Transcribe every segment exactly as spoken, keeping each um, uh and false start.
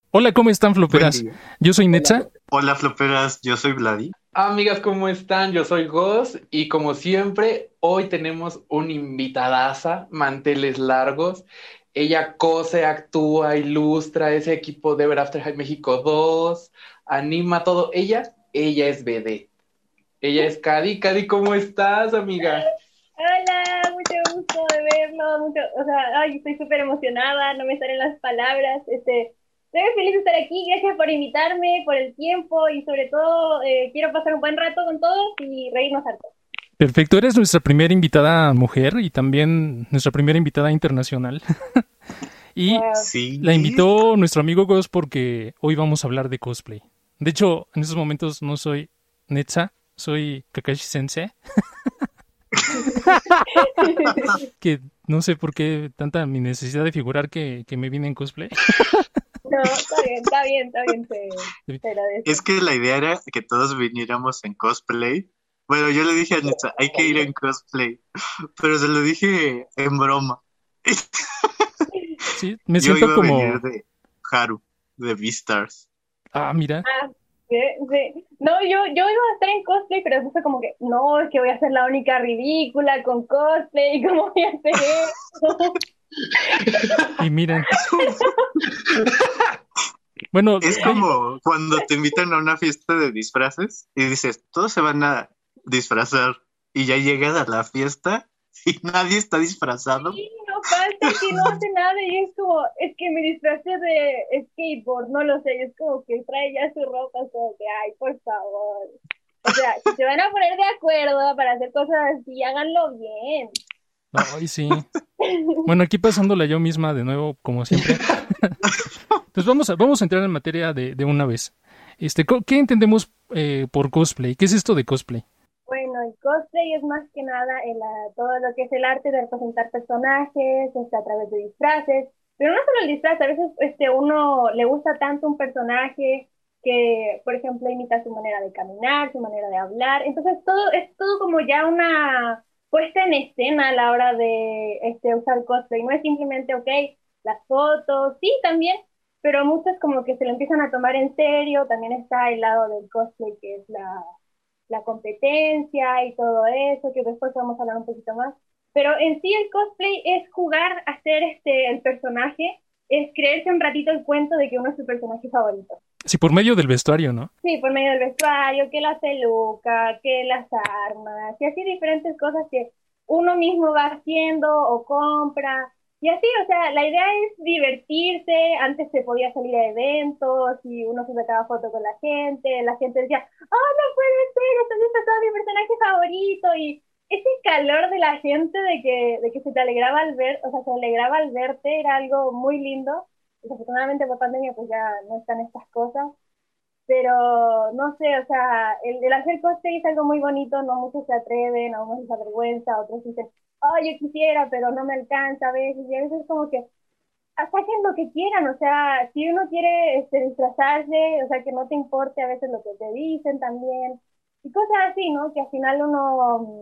Hola, ¿cómo están, Buen floperas? día. Yo soy Netza. Hola, floperas, yo soy Vladi. Amigas, ¿cómo están? Yo soy Gos y como siempre, hoy tenemos una invitadaza, manteles largos. Ella cose, actúa, ilustra ese equipo de Ever After High México dos, anima todo. Ella, ella es B D. Ella es Cady. Cady, ¿cómo estás, amiga? Hola, mucho gusto de verlo, mucho, o sea, ay, estoy súper emocionada, no me salen las palabras, este, estoy muy feliz de estar aquí, gracias por invitarme, por el tiempo y sobre todo eh, quiero pasar un buen rato con todos y reírnos harto. Perfecto, eres nuestra primera invitada mujer y también nuestra primera invitada internacional. Y Wow. la Sí. invitó nuestro amigo Ghost porque hoy vamos a hablar de cosplay. De hecho, en estos momentos no soy Netza, soy Kakashi Sensei, que no sé por qué tanta mi necesidad de figurar que, que me vine en cosplay. No, está bien, está bien, está bien, te, te Es agradezco. que la idea era que todos viniéramos en cosplay. Bueno, yo le dije a Nitsa, hay que ir en cosplay, pero se lo dije en broma. Sí, me Yo siento iba a venir como, de Haru, de Beastars. ah, mira, Ah, sí, sí. No, yo, yo iba a estar en cosplay, pero después fue como que, no, es que voy a ser la única ridícula con cosplay, ¿cómo voy a hacer eso? y miren, bueno, Es ve- como cuando te invitan a una fiesta de disfraces y dices, todos se van a disfrazar y ya llegas a la fiesta y nadie está disfrazado. Sí, no falta el que no hace nada y es como, es que me disfracé de skateboard, no lo sé, y es como que trae ya su ropa, es como que, ay, por favor. O sea, si se van a poner de acuerdo para hacer cosas así, háganlo bien. ay, sí. Bueno, aquí pasándola yo misma de nuevo, como siempre. Pues vamos a, vamos a entrar en materia de, de una vez. Este, co- ¿qué entendemos eh, por cosplay? ¿Qué es esto de cosplay? Bueno, el cosplay es más que nada el, ah, todo lo que es el arte de representar personajes, este, a través de disfraces, pero no solo el disfraz, a veces este, uno le gusta tanto un personaje que, por ejemplo, imita su manera de caminar, su manera de hablar, entonces todo es todo como ya una puesta en escena a la hora de este, usar cosplay, no es simplemente, ok, las fotos, sí, también, pero muchos como que se lo empiezan a tomar en serio, también está el lado del cosplay que es la la competencia y todo eso, que después vamos a hablar un poquito más. Pero en sí el cosplay es jugar a ser este, el personaje, es creerse un ratito el cuento de que uno es su personaje favorito. Sí, por medio del vestuario, ¿no? Sí, por medio del vestuario, que la peluca, que las armas, y así diferentes cosas que uno mismo va haciendo o compra. Y así, o sea, la idea es divertirse. Antes se podía salir a eventos y uno se sacaba fotos con la gente. La gente decía, oh, no puede ser, esto es todo mi personaje favorito. Y ese calor de la gente de que, de que se te alegraba al ver, o sea, se alegraba al verte, era algo muy lindo. Desafortunadamente por pandemia pues ya no están estas cosas, pero no sé, o sea, el, el hacer cosplay es algo muy bonito, no muchos se atreven, a unos les avergüenza, otros dicen, oh, yo quisiera, pero no me alcanza a veces, y a veces como que saquen lo que quieran, o sea, si uno quiere este, disfrazarse, o sea, que no te importe a veces lo que te dicen también, y cosas así, ¿no? Que al final uno,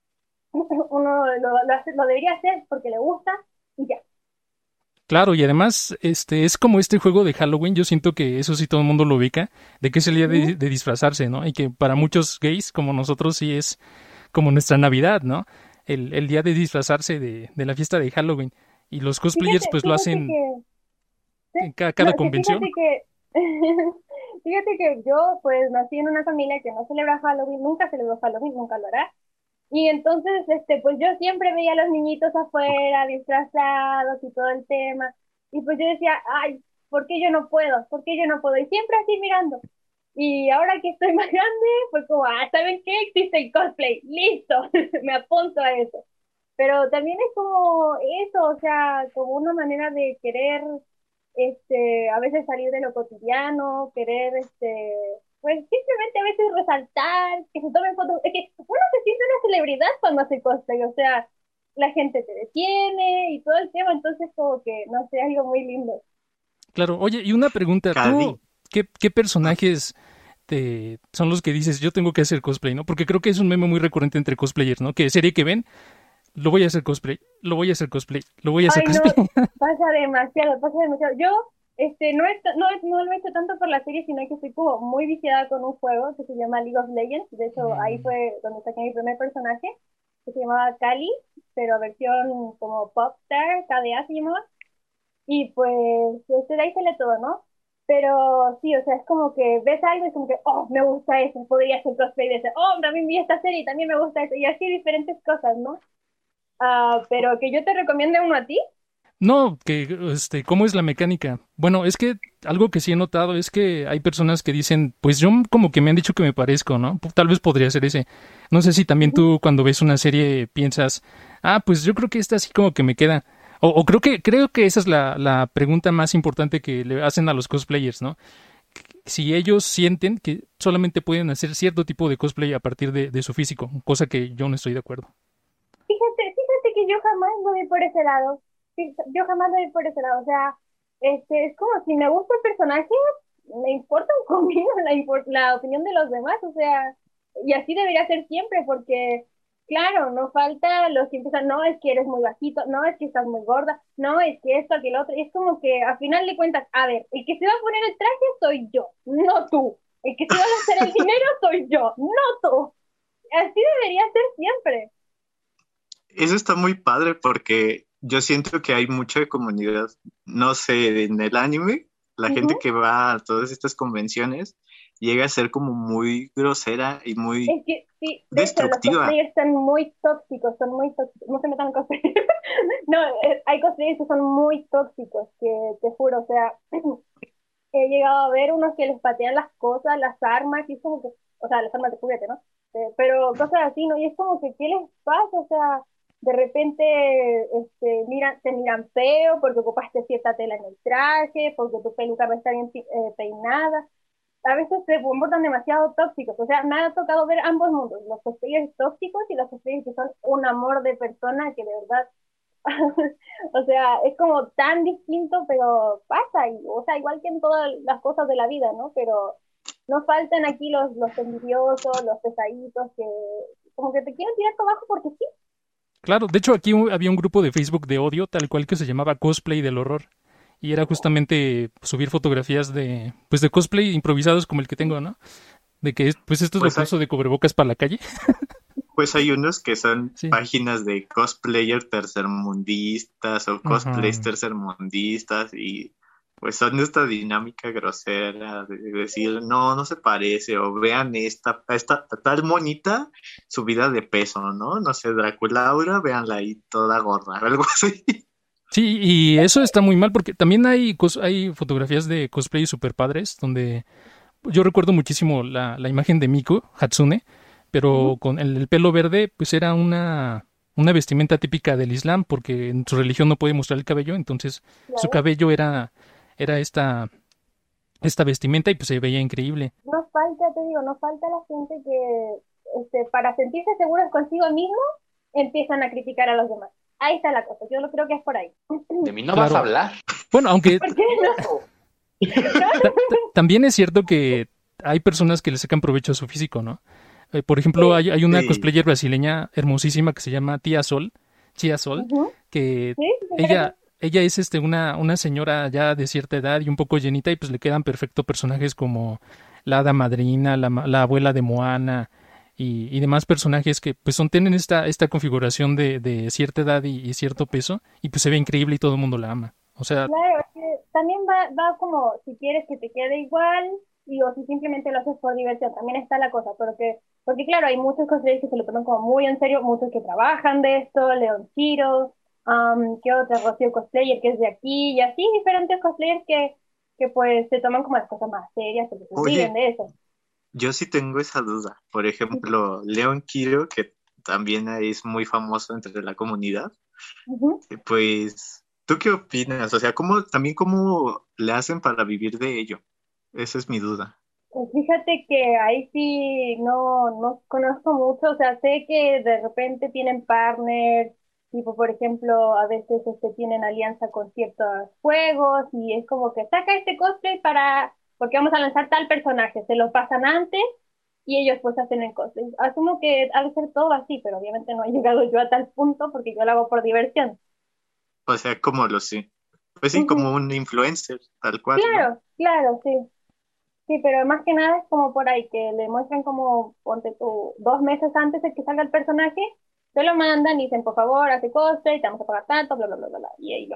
uno lo, lo, hace, lo debería hacer porque le gusta, y ya. Claro, y además, este, es como este juego de Halloween, yo siento que eso sí todo el mundo lo ubica, de que es el día de, ¿Mm? de disfrazarse, ¿no? Y que para muchos gays como nosotros sí es como nuestra Navidad, ¿no? El, el día de disfrazarse de, de la fiesta de Halloween. Y los cosplayers Fíjate, pues lo fíjate hacen que sí, en cada, no, cada que convención. fíjate que, fíjate que yo pues nací en una familia que no celebra Halloween, nunca celebró Halloween, nunca lo hará. Y entonces, este, pues yo siempre veía a los niñitos afuera, disfrazados y todo el tema. Y pues yo decía, ay, ¿por qué yo no puedo? ¿Por qué yo no puedo? Y siempre así mirando. Y ahora que estoy más grande, pues como, ah, ¿saben qué? Existe el cosplay, listo, me apunto a eso. Pero también es como eso, o sea, como una manera de querer este, a veces salir de lo cotidiano, querer, este, pues simplemente a veces resaltar, que se tomen fotos. Es que uno se siente una celebridad cuando hace cosplay, o sea, la gente te detiene y todo el tema, entonces como que, no sé, algo muy lindo. Claro, oye, y una pregunta, Cadi. ¿tú qué, qué Ah, personajes te, son los que dices, yo tengo que hacer cosplay, ¿no? Porque creo que es un meme muy recurrente entre cosplayers, ¿no? Que serie que ven, lo voy a hacer cosplay, lo voy a hacer cosplay, lo voy a hacer Ay, no, cosplay. pasa demasiado, pasa demasiado. Yo Este, no, es, no, es- no lo he hecho tanto por la serie, sino que estoy como muy viciada con un juego que se llama League of Legends. De hecho, ahí Mm. fue donde saqué mi primer personaje, que se llamaba Cali, pero versión como Popstar, K D A se llamaba. Y pues, este, de ahí sale todo, ¿no? Pero sí, o sea, es como que ves algo y es como que, oh, me gusta eso, podría hacer cosplay de eso, oh, también vi esta serie y también me gusta eso, y así diferentes cosas, ¿no? Ah, pero que yo te recomiende uno a ti. No, que, este, ¿cómo es la mecánica? Bueno, es que algo que sí he notado es que hay personas que dicen, pues yo como que me han dicho que me parezco, ¿no? P- Tal vez podría ser ese. No sé si también Ujú. tú cuando ves una serie piensas, ah, pues yo creo que esta así como que me queda. O, o creo que, creo que esa es la, la pregunta más importante que le hacen a los cosplayers, ¿no? Si ellos sienten que solamente pueden hacer cierto tipo de cosplay a partir de, de su físico, cosa que yo no estoy de acuerdo. Fíjate, fíjate que yo jamás voy por ese lado. Fí- Yo jamás voy por ese lado. O sea, este, es como si me gusta el personaje, me importa un comino la, impor- la opinión de los demás. O sea, y así debería ser siempre, porque, claro, no falta los que empiezan, no, es que eres muy bajito, no, es que estás muy gorda, no, es que esto, que lo otro. Y es como que, a final de cuentas, a ver, el que se va a poner el traje soy yo, no tú. El que se va a hacer el dinero soy yo, no tú. Así debería ser siempre. Eso está muy padre porque yo siento que hay mucha comunidad, no sé, en el anime, la gente Ujú. que va a todas estas convenciones llega a ser como muy grosera y muy Es que sí, de hecho, los destructiva. cosplayers son muy tóxicos, son muy tóxicos. No se metan en cosplayers. No, eh, hay cosplayers que son muy tóxicos, que te juro, o sea, he llegado a ver unos que les patean las cosas, las armas, y es como que, o sea, las armas de juguete, ¿no? Eh, pero cosas así, ¿no? Y es como que, ¿qué les pasa? O sea, de repente, este, miran, te miran feo porque ocupaste cierta tela en el traje, porque tu peluca no está bien pi- eh, peinada. A veces se comportan demasiado tóxicos. O sea, me ha tocado ver ambos mundos, los cosplayers tóxicos y los cosplayers que son un amor de persona que de verdad, o sea, es como tan distinto, pero pasa, y, o sea, igual que en todas las cosas de la vida, ¿no? Pero no faltan aquí los, los envidiosos, los pesaditos, que como que te quieren tirar para abajo porque sí. Claro, de hecho aquí hu- había un grupo de Facebook de odio, tal cual que se llamaba Cosplay del Horror. Y era justamente subir fotografías de, pues de cosplay improvisados como el que tengo, ¿no? De que, pues esto es lo Pues que hay, uso de cubrebocas para la calle. pues hay unos que son Sí. páginas de cosplayer tercermundistas o cosplays Ajá. tercermundistas y pues son de esta dinámica grosera de decir, no, no se parece, o vean esta, esta tal monita subida de peso, ¿no? No sé, Draculaura, véanla ahí toda gorda, algo así. Sí, y eso está muy mal porque también hay, cos- hay fotografías de cosplay super padres donde yo recuerdo muchísimo la, la imagen de Miko Hatsune, pero Ujú, con el, el pelo verde, pues era una, una vestimenta típica del Islam, porque en su religión no puede mostrar el cabello, entonces su claro. cabello era, era esta, esta vestimenta y pues se veía increíble. No falta, te digo, no falta la gente que, este, para sentirse seguros consigo mismo, empiezan a criticar a los demás. Ahí está la cosa, yo lo creo que es por ahí. De mí no vas a Claro. hablar. Bueno, aunque ¿Por qué no? No. ¿No? ta- ta- también es cierto que hay personas que le sacan provecho a su físico, ¿no? Eh, por ejemplo, Sí. hay, hay una Sí, cosplayer brasileña hermosísima que se llama Tía Sol, Chia Sol, Ujú. que Sí, sí, me parece. ella, ella es este una, una señora ya de cierta edad y un poco llenita y pues le quedan perfecto personajes como la hada madrina, la, ma- la abuela de Moana y, y demás personajes que pues son, tienen esta, esta configuración de, de cierta edad y, y cierto peso y pues se ve increíble y todo el mundo la ama. O sea, Claro, es que también va, va como si quieres que te quede igual y o si simplemente lo haces por diversión, también está la cosa, porque, porque claro, hay muchos cosplayers que se lo toman como muy en serio, muchos que trabajan de esto, Leon Chiro, um, que otra, Rocío Cosplayer que es de aquí, y así diferentes cosplayers que, que pues se toman como las cosas más serias, porque se viven oye, de eso. yo sí tengo esa duda. Por ejemplo, Leon Kiro, que también es muy famoso entre la comunidad, Ujú. eh, pues, ¿tú qué opinas? O sea, ¿cómo, también cómo le hacen para vivir de ello? Esa es mi duda. Pues fíjate que ahí sí no, no conozco mucho, o sea, sé que de repente tienen partners, tipo por ejemplo, a veces este, tienen alianza con ciertos juegos y es como que saca este cosplay para, porque vamos a lanzar tal personaje, se lo pasan antes y ellos pues hacen el cosplay. Asumo que ha de ser todo así, pero obviamente no he llegado yo a tal punto porque yo lo hago por diversión. O sea, ¿cómo lo sé? pues sí, Ujú. como un influencer, tal cual, ¿no? Claro, claro, sí. Sí, pero más que nada es como por ahí, que le muestran como, ponte tú, dos meses antes de que salga el personaje, te lo mandan y dicen, por favor, hace cosplay, te vamos a pagar tanto, bla, bla, bla, bla, bla, y ahí va.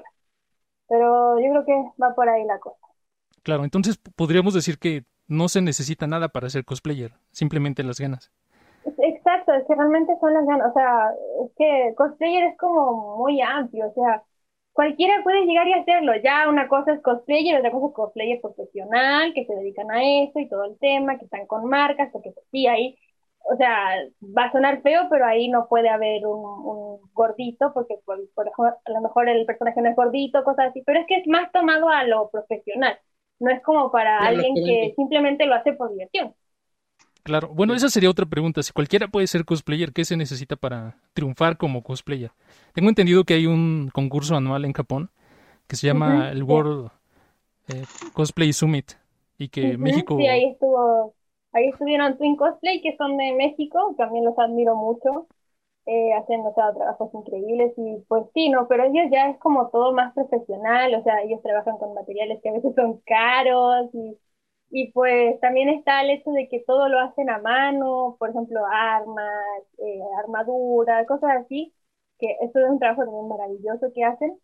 Pero yo creo que va por ahí la cosa. Claro, entonces p- podríamos decir que no se necesita nada para ser cosplayer, simplemente las ganas. Exacto, es que realmente son las ganas, o sea, es que cosplayer es como muy amplio, o sea, cualquiera puede llegar y hacerlo, ya una cosa es cosplayer, otra cosa es cosplayer profesional, que se dedican a eso y todo el tema, que están con marcas, porque pues, sí, ahí, o sea, va a sonar feo, pero ahí no puede haber un, un gordito, porque por, por ejemplo, a lo mejor el personaje no es gordito, cosas así, pero es que es más tomado a lo profesional, no es como para Y a lo que alguien que vende. simplemente lo hace por diversión. Claro, bueno, Sí. esa sería otra pregunta. Si cualquiera puede ser cosplayer, ¿qué se necesita para triunfar como cosplayer? Tengo entendido que hay un concurso anual en Japón que se llama Ujú, el sí. World eh, Cosplay Summit y que Ujú, sí, México, ahí estuvo, ahí estuvieron Twin Cosplay, que son de México, también los admiro mucho, eh, hacen, o sea, trabajos increíbles y pues sí, no, pero ellos ya es como todo más profesional, o sea, ellos trabajan con materiales que a veces son caros y, y pues también está el hecho de que todo lo hacen a mano, por ejemplo, armas, eh, armadura, cosas así, que eso es un trabajo también maravilloso que hacen.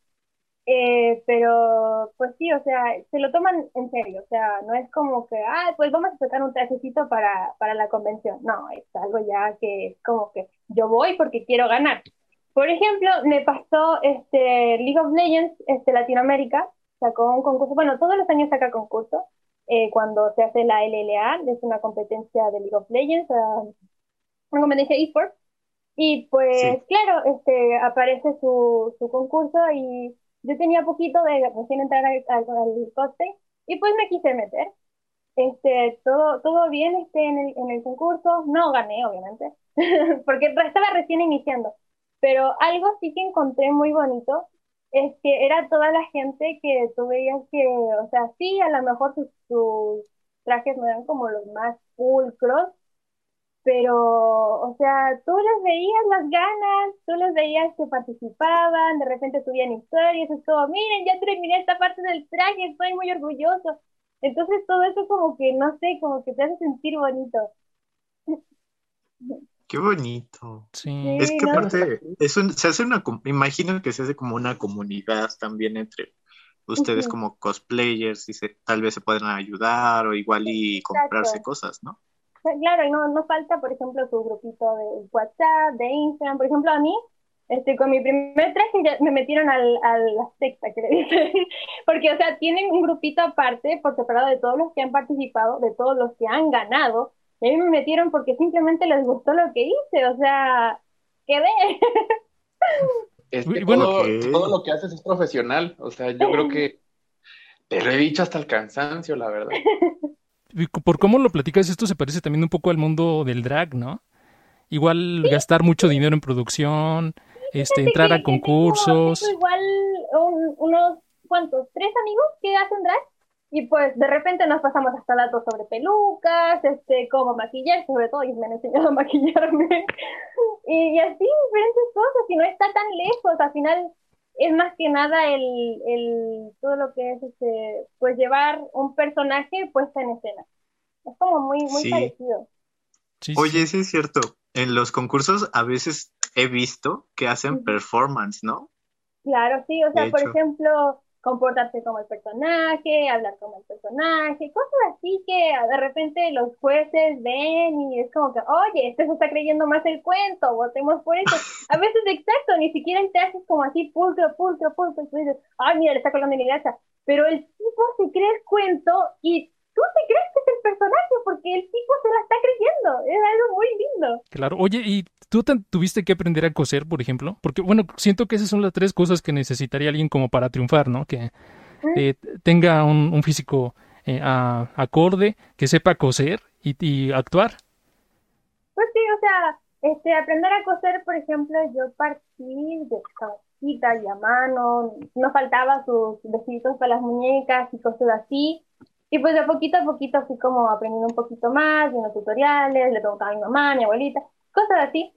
Eh, pero, pues sí, o sea, se lo toman en serio, o sea, no es como que, ah, pues vamos a sacar un trajecito para, para la convención. No, es algo ya que es como que yo voy porque quiero ganar. Por ejemplo, me pasó este League of Legends, este Latinoamérica, sacó un concurso, bueno, todos los años saca concurso, eh, cuando se hace la L L A, es una competencia de League of Legends, uh, una competencia eSports, y Sí. pues claro, este aparece su, su concurso y yo tenía poquito de recién entrar al, al, al cosplay y pues me quise meter. Este, todo, todo bien este, en el, en el concurso, no gané obviamente, porque estaba recién iniciando, pero algo sí que encontré muy bonito es que era toda la gente que tú veías que, o sea, sí, a lo mejor sus, sus trajes no eran como los más pulcros, pero, o sea, tú les veías las ganas, tú les veías que participaban, de repente subían historias, es como, miren, ya terminé esta parte del traje, estoy muy orgulloso. Entonces todo eso como que, no sé, como que te hace sentir bonito. Qué bonito. sí, Es Sí, que ¿no? Bueno, está aparte, cool. es un- se hace una, com- me imagino que se hace como una comunidad también entre ustedes Ujú, como cosplayers y se, tal vez se pueden ayudar o igual y comprarse exacto. cosas, ¿no? Claro, y no, no falta, por ejemplo, tu grupito de WhatsApp, de Instagram. Por ejemplo, a mí, este, con mi primer traje ya me metieron al, a la secta, que le dicen. Porque, o sea, tienen un grupito aparte, por separado de todos los que han participado, de todos los que han ganado. Y a mí me metieron porque simplemente les gustó lo que hice, o sea, quedé. Es que y bueno, Ok. todo, todo lo que haces es profesional. O sea, yo creo que te lo he dicho hasta el cansancio, la verdad. y c- por cómo lo platicas, esto se parece también un poco al mundo del drag, ¿no? Igual gastar mucho dinero en producción, este, Fíjate entrar a que, que tengo, tengo concursos. igual un- unos cuantos, tres amigos que hacen drag y pues de repente nos pasamos hasta datos sobre pelucas, este, cómo maquillar, sobre todo ellos me han enseñado a maquillarme y, y así diferentes cosas y no está tan lejos, al final es más que nada el, el todo lo que es este, pues llevar un personaje puesta en escena. Es como muy, muy Sí. parecido. Sí, sí, Oye, sí. sí es cierto. En los concursos a veces he visto que hacen Ujú. performance, ¿no? Claro, sí, o De sea, por hecho. ejemplo, comportarse como el personaje, hablar como el personaje, cosas así que de repente los jueces ven y es como que, oye, este se está creyendo más el cuento, votemos por eso. A veces, exacto, ni siquiera el traje es como así, pulcro, pulcro, pulcro, y tú dices, ay, mira, le está colgando mi gracia, pero el tipo se cree el cuento y tú te crees que es el personaje porque el tipo se la está creyendo, es algo muy lindo. Claro. Oye, ¿y tú tan- tuviste que aprender a coser, por ejemplo? Porque, bueno, siento que esas son las tres cosas que necesitaría alguien como para triunfar, ¿no? Que ¿Mm? eh, tenga un, un físico eh, a- acorde, que sepa coser y, y actuar. Pues sí, o sea, este, aprender a coser, por ejemplo, yo partí de cabecita y a mano, no faltaba sus vestiditos para las muñecas y cosas así. Y pues de poquito a poquito fui como aprendiendo un poquito más, viendo tutoriales, le preguntaba a mi mamá, a mi abuelita, cosas así.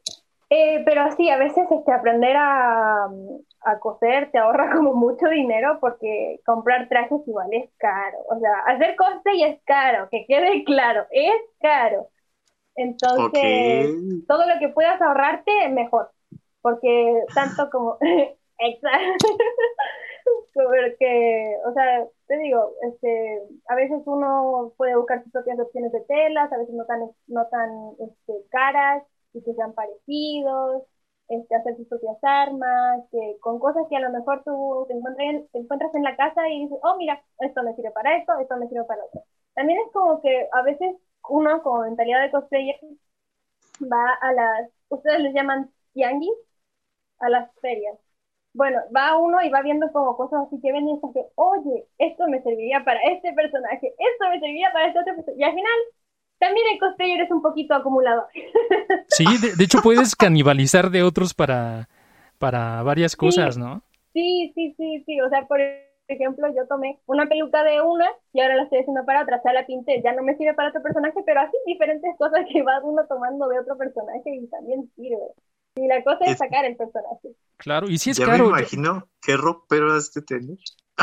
Eh, pero sí, a veces este, aprender a, a coser te ahorra como mucho dinero porque comprar trajes igual es caro. O sea, hacer cosplay es caro, que quede claro, es caro. Ok. Entonces, todo lo que puedas ahorrarte, mejor. Porque tanto como... Exacto. Porque, o sea, te digo, este, a veces uno puede buscar sus propias opciones de telas, a veces no tan, no tan este, caras y que sean parecidos, este, hacer sus propias armas, que con cosas que a lo mejor tú te encuentras en, te encuentras en la casa y dices, oh, mira, esto me sirve para esto, esto me sirve para otro. También es como que a veces uno con mentalidad de cosplayer va a las, ustedes les llaman tianguis, a las ferias. Bueno, va uno y va viendo como cosas así que ven y dicen que, oye, esto me serviría para este personaje, esto me serviría para este otro personaje. Y al final, también el cosplayer es un poquito acumulador. Sí, de, de hecho puedes canibalizar de otros para, para varias cosas, Sí, ¿no? sí, sí, sí, sí. O sea, por ejemplo, yo tomé una peluca de una y ahora la estoy haciendo para otra. O sea, la pinté, ya no me sirve para otro personaje, pero así diferentes cosas que va uno tomando de otro personaje y también sirve. Y la cosa es Es- sacar el personaje. Claro, y sí es ya me caro. Yo, imagino qué ropero has de tener.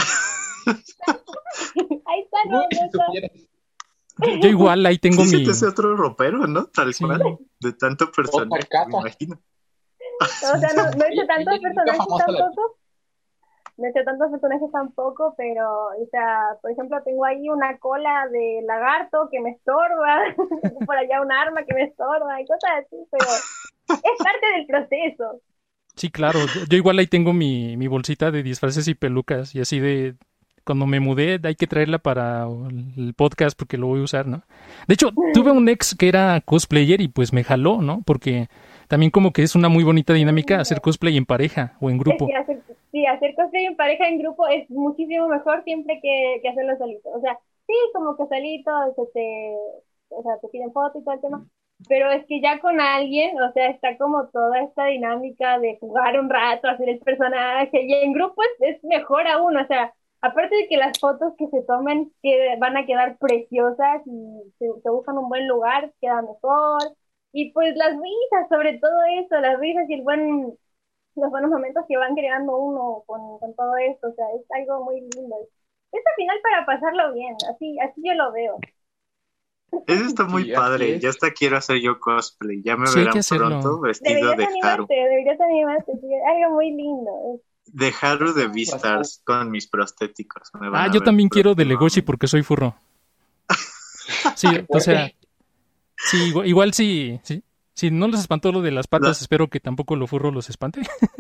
Ahí está, no, Uy, no si está. supieras. yo, yo igual ahí tengo Sí, se te mi... hace otro ropero, ¿no? Tal Sí, cual, de tanto Otra personaje, me capa. imagino. O sí, sea, sí. no, no he hecho Ella, tantos ella es rica, personajes famosa la tampoco. No he hecho tantos personajes tampoco, pero, o sea, por ejemplo, tengo ahí una cola de lagarto que me estorba, tengo por allá un arma que me estorba y cosas así, pero es parte del proceso. Sí, claro. Yo, yo igual ahí tengo mi, mi bolsita de disfraces y pelucas y así de... Cuando me mudé hay que traerla para el podcast porque lo voy a usar, ¿no? De hecho, tuve un ex que era cosplayer y pues me jaló, ¿no? Porque también como que es una muy bonita dinámica hacer cosplay en pareja o en Es grupo. que hacer, sí, hacer cosplay en pareja, en grupo, es muchísimo mejor siempre que, que hacerlo solito. O sea, sí, como que solito, se te, o sea, te piden foto y todo el tema, pero es que ya con alguien, o sea, está como toda esta dinámica de jugar un rato, hacer el personaje, y en grupo es, es mejor aún, o sea, aparte de que las fotos que se tomen que van a quedar preciosas y se, se buscan un buen lugar, queda mejor. Y pues las risas, sobre todo eso, las risas y el buen los buenos momentos que van creando uno con, con todo esto, o sea, es algo muy lindo. Es al final para pasarlo bien, así, así yo lo veo. Eso está muy Sí, así padre. es. Ya hasta quiero hacer yo cosplay. Ya me Sí, hay que verán pronto hacerlo. vestido Deberías de Haru. animarte, deberías animarte, sí, es algo muy lindo. De Haru de Bastante. Beastars con mis prostéticos. Me van Ah, a yo ver también quiero de Legoshi próximamente. porque soy furro. Sí, o sea, sí, igual, igual sí, sí. Si no les espantó lo de las patas, La- espero que tampoco lo furro los espante.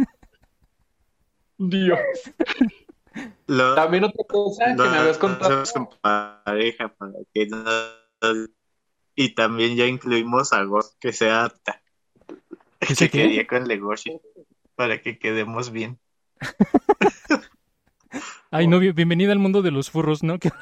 Dios. lo, También otra cosa que lo me habías contado. hacemos en pareja para que no... Y también ya incluimos a Ghost que sea apta, ¿Qué sé que qué? quería con Legoshi, para que quedemos bien. Ay, no, bien- bienvenida al mundo de los furros, ¿no? Que-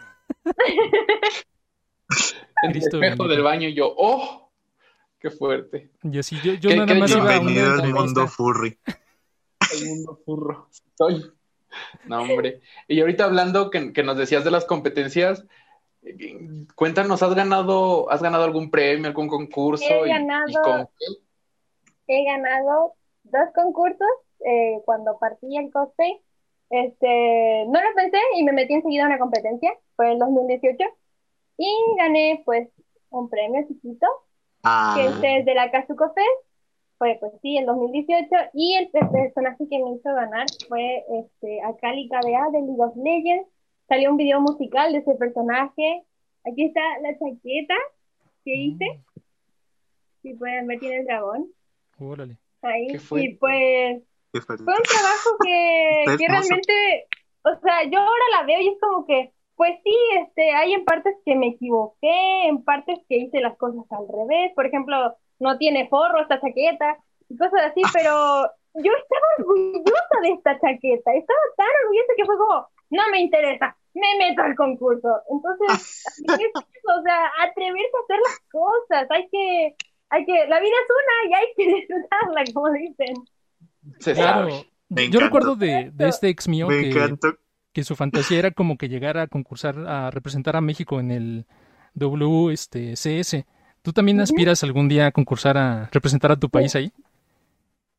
En el Cristo espejo del bendito. baño y yo, ¡oh! ¡Qué fuerte! Yo sí, yo, yo ¿Qué, nada qué más lleva iba a una Bienvenido al mundo entrevista. furry. el mundo furro? Soy. No, hombre. Y ahorita hablando que, que nos decías de las competencias, eh, cuéntanos, ¿has ganado, has ganado algún premio, algún concurso? He ¿Y, y ganado, con qué? he ganado dos concursos eh, cuando partí el cosplay. Este, no lo pensé y me metí enseguida a una competencia, fue en dos mil dieciocho, y gané pues un premio chiquito, que Ah, este es de la Kazuko Fest. Fue, pues sí, el dos mil dieciocho, y el, el personaje que me hizo ganar fue este, Akali K D A de League of Legends. Salió un video musical de ese personaje. Aquí está la chaqueta que hice, Mm, si pueden ver, tiene el dragón órale. ¿Qué ahí. fue? Y pues qué fuerte. fue un trabajo que, Está que hermoso. realmente, o sea, yo ahora la veo y es como que, pues sí, este, hay en partes que me equivoqué, en partes que hice las cosas al revés. Por ejemplo, no tiene forro esta chaqueta y cosas así, pero yo estaba orgullosa de esta chaqueta, estaba tan orgullosa que fue como, no me interesa, me meto al concurso. Entonces, así es eso, o sea, atreverse a hacer las cosas, hay que, hay que, la vida es una y hay que disfrutarla, como dicen. Se Claro, sabe. Me yo, yo recuerdo encantó. de, de este ex mío Me que, encantó. que su fantasía era como que llegara a concursar, a representar a México en el W este, C S. ¿Tú también Ujú. aspiras algún día a concursar a representar a tu país ahí?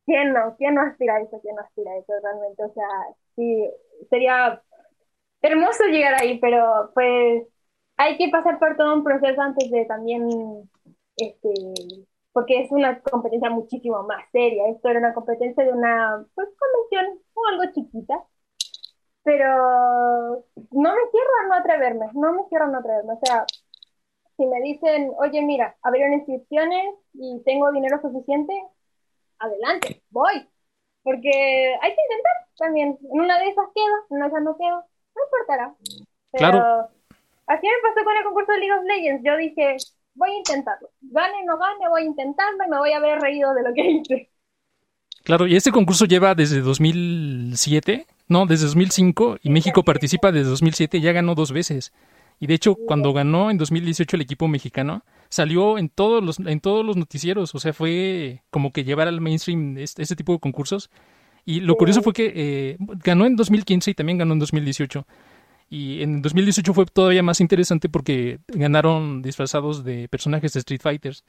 ¿quién no? ¿Quién no aspira a eso? ¿Quién no aspira a eso realmente? O sea, sí, sería hermoso llegar ahí, pero pues hay que pasar por todo un proceso antes de también, este, porque es una competencia muchísimo más seria. Esto era una competencia de una, pues, convención o algo chiquita, pero no me cierro a no atreverme, no me cierro a no atreverme. O sea, si me dicen, oye, mira, abrieron inscripciones y tengo dinero suficiente, adelante, voy. Porque hay que intentar también. En una de esas quedo, en una de esas no quedo, no importará. Pero Claro, así me pasó con el concurso de League of Legends. Yo dije, voy a intentarlo. Gane o no gane, voy a intentarlo y me voy a haber reído de lo que hice. claro, y este concurso lleva desde dos mil siete, no, desde dos mil cinco, y México participa desde dos mil siete y ya ganó dos veces. Y de hecho, cuando ganó en dos mil dieciocho el equipo mexicano, salió en todos los, en todos los noticieros, o sea, fue como que llevar al mainstream este, este tipo de concursos. Y lo curioso fue que eh, ganó en dos mil quince y también ganó en dos mil dieciocho. Y en dos mil dieciocho fue todavía más interesante porque ganaron disfrazados de personajes de Street Fighters.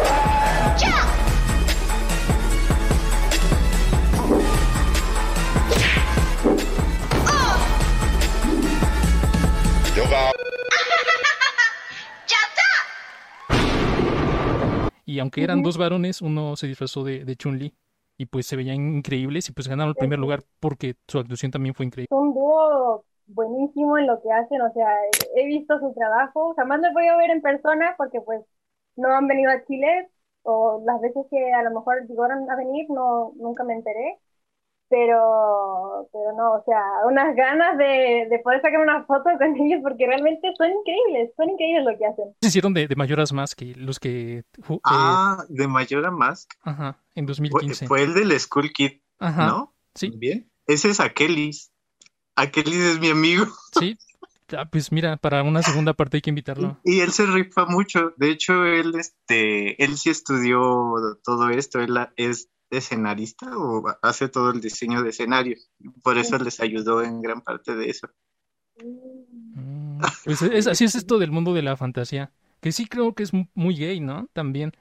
Y aunque eran Ujú. dos varones, uno se disfrazó de, de Chun-Li. Y pues se veían increíbles y pues ganaron el primer lugar porque su actuación también fue increíble. Es un dúo buenísimo en lo que hacen. O sea, he visto su trabajo. Jamás lo he podido ver en persona porque pues no han venido a Chile, o las veces que a lo mejor llegaron a venir, no, nunca me enteré. Pero, pero no, o sea, unas ganas de, de poder sacar una foto con ellos porque realmente son increíbles, son increíbles lo que hacen. Se hicieron de, de mayoras más que los que... ju- eh, Ah, de Mayor a Más. ajá, en Fue, dos mil quince. fue el del School Kid, Ajá, ¿no? sí, Bien. Ese es Akelis. Akelis es mi amigo. sí. Ah, pues mira, para una segunda parte hay que invitarlo. Y él se rifa mucho. De hecho, él, este, él sí estudió todo esto. Él a- es escenarista o hace todo el diseño de escenarios. Por eso les ayudó en gran parte de eso. Mm, Pues es, así es esto del mundo de la fantasía. Que sí creo que es mu- muy gay, ¿no? También.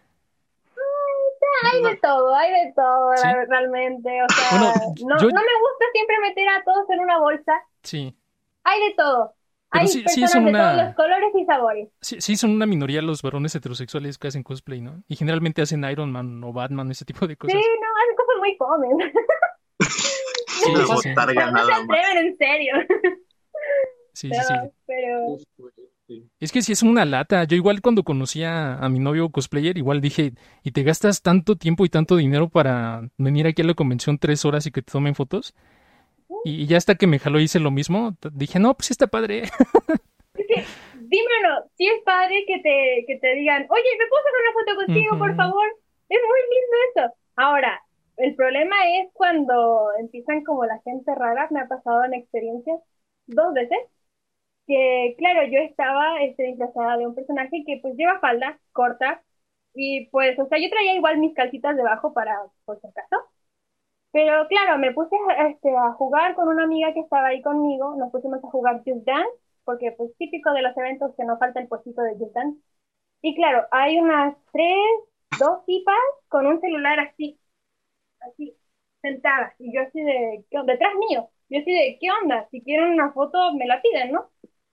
Hay de todo, hay de todo Sí. la- realmente, o Bueno, sea, no, yo... no me gusta siempre meter a todos en una bolsa, Sí. hay de todo, Pero hay sí, sí personas son de todos los una... colores y sabores. Sí, sí son una minoría los varones heterosexuales que hacen cosplay, ¿no? Y generalmente hacen Iron Man o Batman, ese tipo de Sí, cosas. no, hacen cosas muy fomes. Sí, Una sí, sí. botarga No se nada más. atreven en serio. Sí, sí, sí. No, pero Es que sí es una lata. Yo igual cuando conocí a, a mi novio cosplayer, igual dije, ¿y te gastas tanto tiempo y tanto dinero para venir aquí a la convención tres horas y que te tomen fotos? Y, y ya hasta que me jaló hice lo mismo, t- dije, no, pues sí está padre. es que, dímelo, si es padre que te, que te digan, oye, ¿me puedo sacar una foto contigo, por Ujú. favor? Es muy lindo eso. Ahora, el problema es cuando empiezan como la gente rara. Me ha pasado en experiencias dos veces que, claro, yo estaba este, disfrazada de un personaje que pues lleva falda corta y pues, o sea, yo traía igual mis calcitas debajo para, por si acaso. Pero claro, me puse este, a jugar con una amiga que estaba ahí conmigo. Nos pusimos a jugar Just Dance, porque pues típico de los eventos que nos falta el puestito de Just Dance. Y claro, hay unas tres, dos tipas con un celular así, así, sentadas. Y yo así de, ¿qué onda? Detrás mío. Yo así de, ¿qué onda? Si quieren una foto, me la piden, ¿no?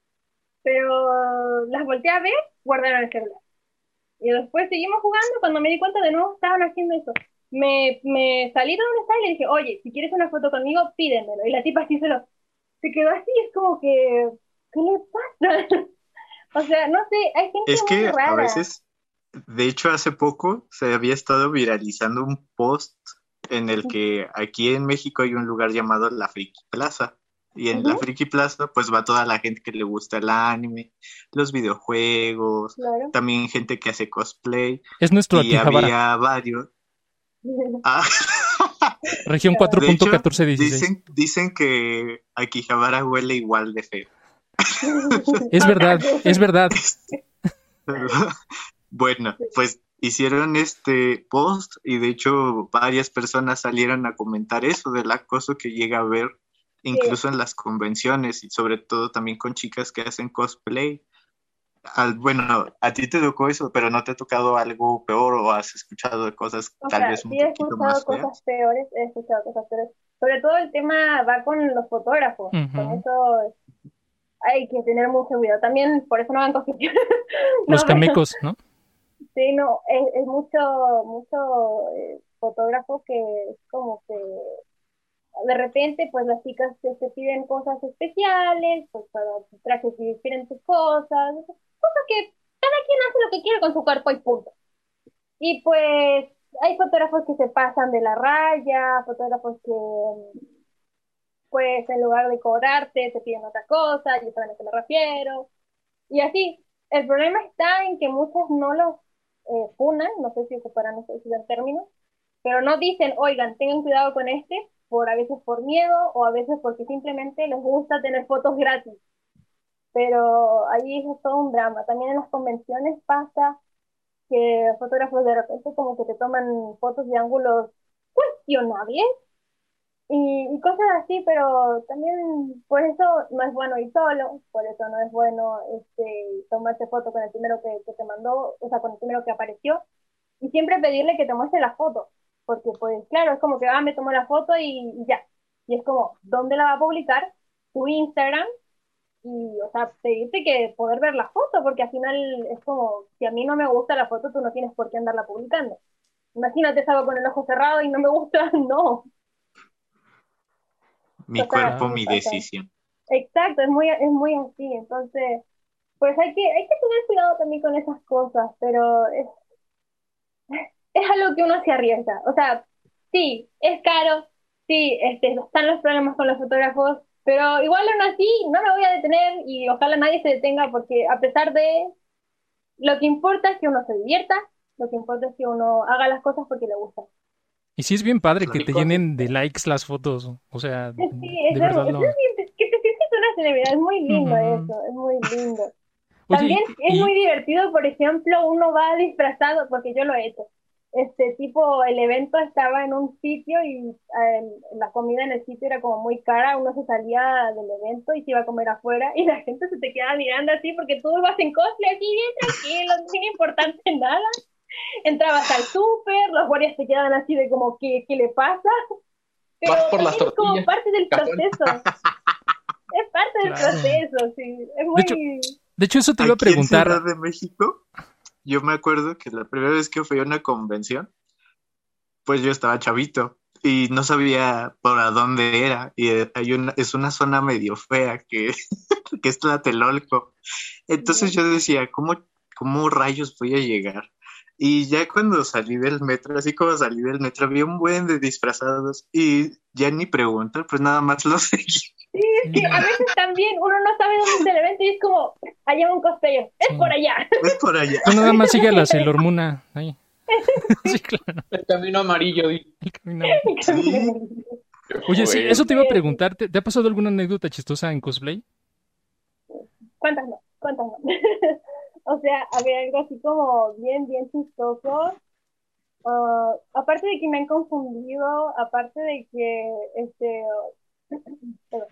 Pero las volteé a ver, guardaron el celular. Y después seguimos jugando. Cuando me di cuenta, de nuevo estaban haciendo eso. Me, me salí de donde estaba y le dije, oye, si quieres una foto conmigo, pídemelo. Y la tipa así se lo, se quedó así, es como que, ¿qué le pasa? O sea, no sé, hay gente Es muy que a rara. veces, de hecho, hace poco se había estado viralizando un post en el que aquí en México hay un lugar llamado La Friki Plaza. Y en la Ujú, Friki Plaza, pues va toda la gente que le gusta el anime, los videojuegos, claro. también gente que hace cosplay. Es nuestro Y Akihabara, había varios. Ah, región de cuatro punto hecho, catorce dieciséis. dicen, dicen que Akihabara huele igual de feo. Es verdad, Otaku. es verdad. Bueno, pues hicieron este post y de hecho varias personas salieron a comentar eso del acoso que llega a haber incluso en las convenciones y sobre todo también con chicas que hacen cosplay. al, bueno, a ti te tocó eso, pero ¿no te ha tocado algo peor o has escuchado de cosas O tal sea, vez un sí he poquito escuchado más cosas feas? peores, he escuchado cosas peores. Sobre todo el tema va con los fotógrafos. Con Ujú. eso hay que tener mucho cuidado. También por eso no van construcción. Los No, pero camecos, ¿no? sí, no, es, es mucho, mucho eh, fotógrafo que es como que de repente, pues las chicas te, te piden cosas especiales, pues para trajes y diferentes cosas, cosas que cada quien hace lo que quiere con su cuerpo y punto. Y pues hay fotógrafos que se pasan de la raya, fotógrafos que pues en lugar de cobrarte te piden otra cosa, y saben a qué me refiero, y así. El problema está en que muchos no los eh, funan, no sé si ocuparán ese ese término, pero no dicen, oigan, tengan cuidado con este, por a veces por miedo o a veces porque simplemente les gusta tener fotos gratis. Pero ahí es todo un drama. También en las convenciones pasa que fotógrafos de repente como que te toman fotos de ángulos cuestionables y, y cosas así, pero también por eso no es bueno ir solo, por eso no es bueno este, tomarse foto con el primero que, que te mandó, o sea, con el primero que apareció, y siempre pedirle que te muestre la foto, porque pues claro, es como que, ah, me tomó la foto y, y ya, y es como, ¿dónde la va a publicar? Tu Instagram, y, o sea, pedirte que poder ver la foto, porque al final es como, si a mí no me gusta la foto, tú no tienes por qué andarla publicando. Imagínate, salgo con el ojo cerrado y no me gusta, no, Mi cosas cuerpo, Claro. así mi pasan. decisión. Exacto, es muy, es muy así, entonces, pues hay que, hay que tener cuidado también con esas cosas, pero es, es algo que uno se arriesga. O sea, sí, es caro, sí, este, están los problemas con los fotógrafos, pero igual aún así no me voy a detener y ojalá nadie se detenga porque a pesar de lo que importa es que uno se divierta, lo que importa es que uno haga las cosas porque le gusta. Y sí es bien padre que te Chicos, llenen de likes las fotos. O sea, Sí, de eso, verdad eso lo... es que te sientes una celebridad, es muy lindo Ujú. eso, es muy lindo. Oye, También es y, muy divertido, por ejemplo, uno va disfrazado, porque yo lo he hecho. Este tipo, el evento estaba en un sitio y eh, la comida en el sitio era como muy cara, uno se salía del evento y se iba a comer afuera y la gente se te quedaba mirando así porque tú ibas en cosplay así bien tranquilo, sin importante nada. Entrabas al súper, los guardias te quedaban así de como, ¿qué, qué le pasa? Pero vas por las también es como tortillas, parte del cajón. proceso, es parte del claro. proceso, sí, es De hecho, muy... de hecho eso te iba a Aquí en preguntar. Ciudad de México, yo me acuerdo que la primera vez que fui a una convención, pues yo estaba chavito y no sabía por a dónde era. Y eh, hay una, es una zona medio fea que, que es Tlatelolco. Entonces yo decía, ¿cómo, ¿cómo rayos voy a llegar? Y ya cuando salí del metro, así como salí del metro, había un buen de disfrazados y ya ni preguntan, pues nada más lo seguí. Sí, es que a veces también uno no sabe dónde es el evento y es como, allá va un cosplayer, es Sí. por allá. Es por allá. Tú nada más sigue a la Sailor Moon ahí. Sí, claro. El camino amarillo. di- El camino. Sí. Oye, sí, eso te iba a Sí, preguntar. ¿Te, te ha pasado alguna anécdota chistosa en cosplay? ¿cuántas no? ¿Cuántas no? O sea, a ver, algo así como bien, bien chistoso. Ah, aparte de que me han confundido, aparte de que este, perdón,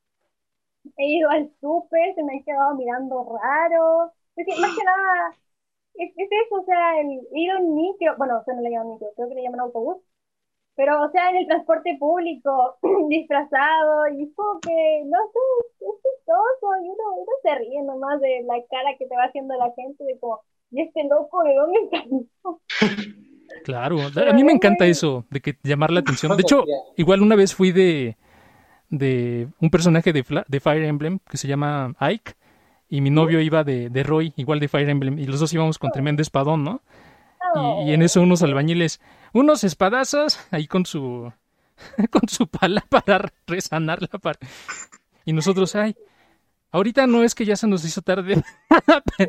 he ido al súper, se me han quedado mirando raro. Es que más que nada, es, es eso, o sea, el, he ido en micro, bueno, o sea, no le llaman micro, creo que le llaman autobús. Pero, o sea, en el transporte público, disfrazado, y es como que, no sé, es chistoso, y uno, uno se ríe nomás de la cara que te va haciendo la gente, de como, ¿y este loco de dónde salió? Claro. A Pero mí me es encanta muy, eso, de que llamar la atención. De hecho, igual una vez fui de, de un personaje de, Fla- de Fire Emblem que se llama Ike. Y mi novio iba de, de Roy, igual de Fire Emblem. Y los dos íbamos con tremendo espadón, ¿no? Y, y en oh, eso unos albañiles, unos espadazos ahí con su con su pala para resanar la pared. Y nosotros, ay, ahorita no es que ya se nos hizo tarde. pero,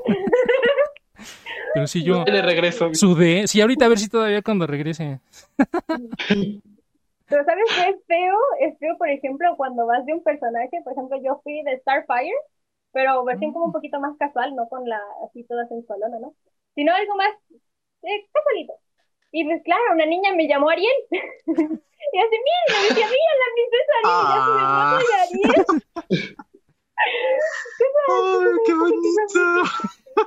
pero sí yo Voy de regreso. sudé. Sí, ahorita a ver si todavía cuando regrese. pero ¿sabes qué es feo? Es feo, por ejemplo, cuando vas de un personaje, por ejemplo, yo fui de Starfire, pero versión como un poquito más casual, no con la así toda sensualona, ¿no? Sino algo más eh, casualito. Y pues claro, una niña me llamó Ariel. Y así, mira, me decía, mira, la princesa Ariel, y así de, no Ah, soy Ariel. ¿Qué ¡ay, qué bonito!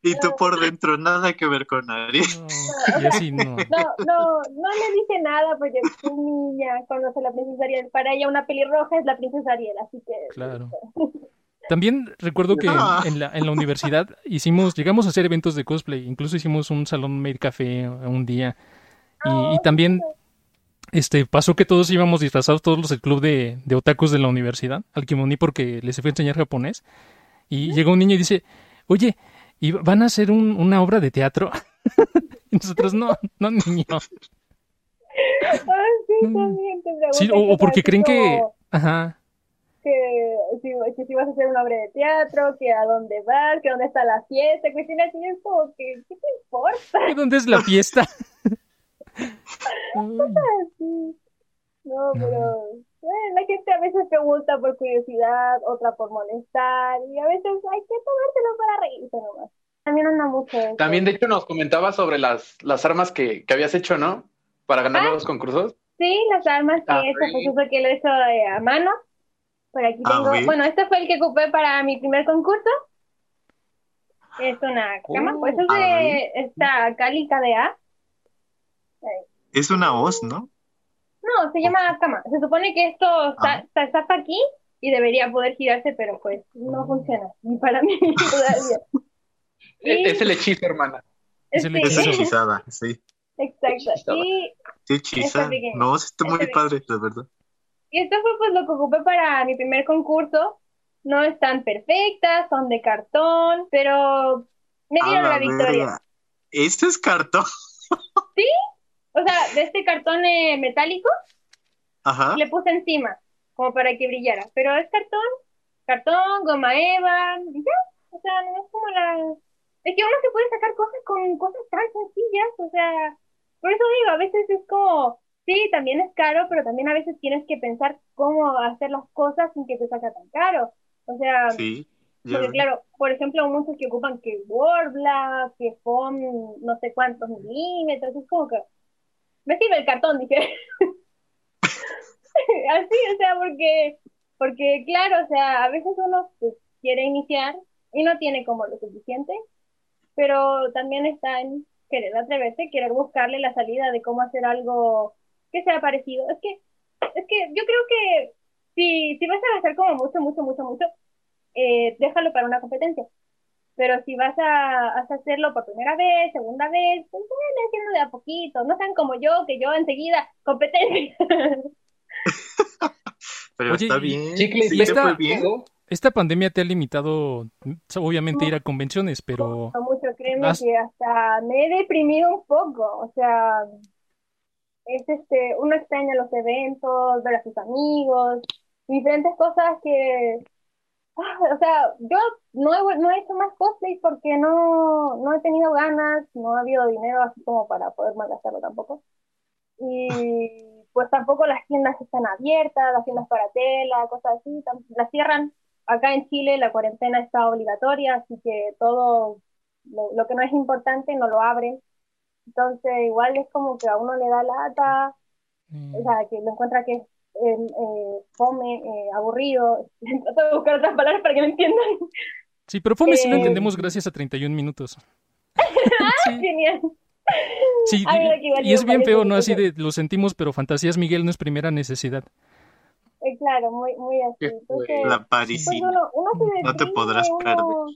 Y tú por dentro, nada que ver con Ariel. No, y así no. No, no, no le dije nada porque su niña conoce a la princesa Ariel. Para ella una pelirroja es la princesa Ariel, así que... Claro. También recuerdo que Ah. en la, en la universidad hicimos, llegamos a hacer eventos de cosplay, incluso hicimos un salón Made Café un día. Y, y también este pasó que todos íbamos disfrazados, todos los del club de, de otakus de la universidad, al kimono porque les fue a enseñar japonés. Y llegó un niño y dice, oye, ¿y van a hacer un, una obra de teatro? Y nosotros, no, no, niño. Ah, sí, también te pregunté Sí, o, o cosas porque así creen que... como Ajá. que si, que si vas a hacer una obra de teatro, que a dónde vas, que dónde está la fiesta, Cristina, así es como que, ¿qué te importa? ¿Y dónde es la fiesta? Ay, Sí. No, no. pero eh, la gente a veces pregunta por curiosidad, otra por molestar, y a veces hay que tomárselo para reírse nomás. También anda mucho eso. También, de hecho, nos comentabas sobre las, las armas que, que habías hecho, ¿no? Para ganar Ah. los concursos. Sí, las armas, sí, Ah, este sí. proceso que lo he hecho eh, a mano. Por aquí A tengo, ver. bueno, este fue el que ocupé para mi primer concurso. Es una cama, Oh, pues es a de ver. esta cálica de A. Es una hoz, ¿no? No, se llama cama. Se supone que esto Ah. está, está, está aquí y debería poder girarse, pero pues no funciona. Ni para mí todavía. Es, Y es el hechizo, hermana. Es el sí, Es hechizo. hechizada, sí. exacto. Y Sí, hechiza. Este pequeño. No, sí está muy Este padre, la verdad. Y esto fue pues lo que ocupé para mi primer concurso. No están perfectas, son de cartón, pero me A dieron la la victoria. verga. Este es cartón. O sea, de este cartón eh, metálico Ajá. le puse encima, como para que brillara. Pero es cartón, cartón, goma eva, y ya. O sea, no es como la... Es que uno se puede sacar cosas con cosas tan sencillas, o sea, por eso digo, a veces es como, sí, también es caro, pero también a veces tienes que pensar cómo hacer las cosas sin que te salga tan caro. O sea, Sí. ya porque veo. claro, por ejemplo, hay muchos que ocupan que Wordla, que foam no sé cuántos milímetros, es como que me sirve el cartón, dije. Así, o sea, porque, porque claro, o sea, a veces uno pues, quiere iniciar y no tiene como lo suficiente, pero también está en querer atreverse, querer buscarle la salida de cómo hacer algo que sea parecido. Es que, es que yo creo que si, si vas a gastar como mucho, mucho, mucho, mucho, eh, déjalo para una competencia. Pero si vas a, a hacerlo por primera vez, segunda vez, pues ven haciendo de a poquito. No sean como yo, que yo enseguida, competencia. Pero Oye, está y- bien. Chicles, Sí y te esta- fue bien. Esta pandemia te ha limitado, mm, obviamente, ir a convenciones, pero... No mucho, créeme Has- que hasta me he deprimido un poco. O sea, es este, uno extraña los eventos, ver a sus amigos, diferentes cosas que, ah, o sea, yo no he, no he hecho más cosplay porque no, no he tenido ganas, no ha habido dinero así como para poder malgastarlo tampoco. Y pues tampoco las tiendas están abiertas, las tiendas para tela, cosas así, tam- las cierran. Acá en Chile la cuarentena está obligatoria, así que todo lo, lo que no es importante no lo abren. Entonces igual es como que a uno le da lata, o sea, que lo encuentra que es eh, eh, fome, eh, aburrido. Trato de buscar otras palabras para que me entiendan. Sí, pero Fome sí lo Eh, entendemos gracias a treinta y un minutos. Sí, Genial. sí, Ah, mira que igual y es yo bien parece feo, que ¿no? Así eso- de lo sentimos, pero Fantasías Miguel no es primera necesidad. Eh, claro, muy, muy así. Qué Entonces, fue. La pues parisina. uno, uno se No te deprime, podrás uno...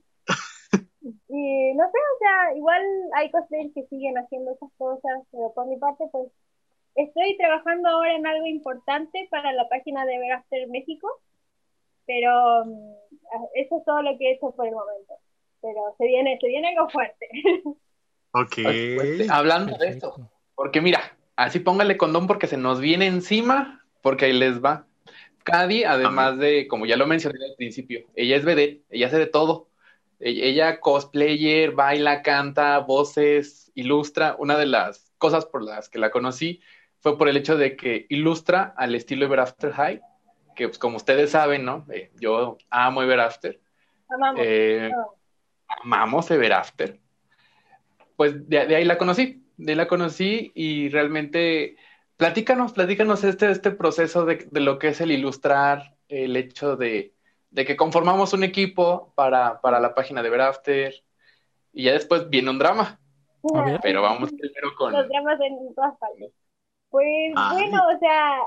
Y no sé, o sea, igual hay cosplayers que siguen haciendo esas cosas, pero por mi parte, pues estoy trabajando ahora en algo importante para la página de Ver After México, pero mm, eso es todo lo que he hecho por el momento. Pero se viene, se viene algo fuerte. Ok. Pues, hablando de esto, Perfecto. porque mira, así póngale condón porque se nos viene encima, porque ahí les va. Cady, además de, como ya lo mencioné al principio, ella es vedette, ella hace de todo. E- Ella cosplayer, baila, canta, voces, ilustra. Una de las cosas por las que la conocí fue por el hecho de que ilustra al estilo Ever After High, que pues, como ustedes saben, ¿no? Eh, yo amo Ever After, Amamos. eh, No. amamos Ever After. Pues de, de ahí la conocí, de ahí la conocí y realmente platícanos, platícanos este, este proceso de, de lo que es el ilustrar, el hecho de, de que conformamos un equipo para, para la página de Ever After y ya después viene un drama. A ver. Pero vamos primero con... Los dramas en todas partes. Pues Ay. bueno, o sea,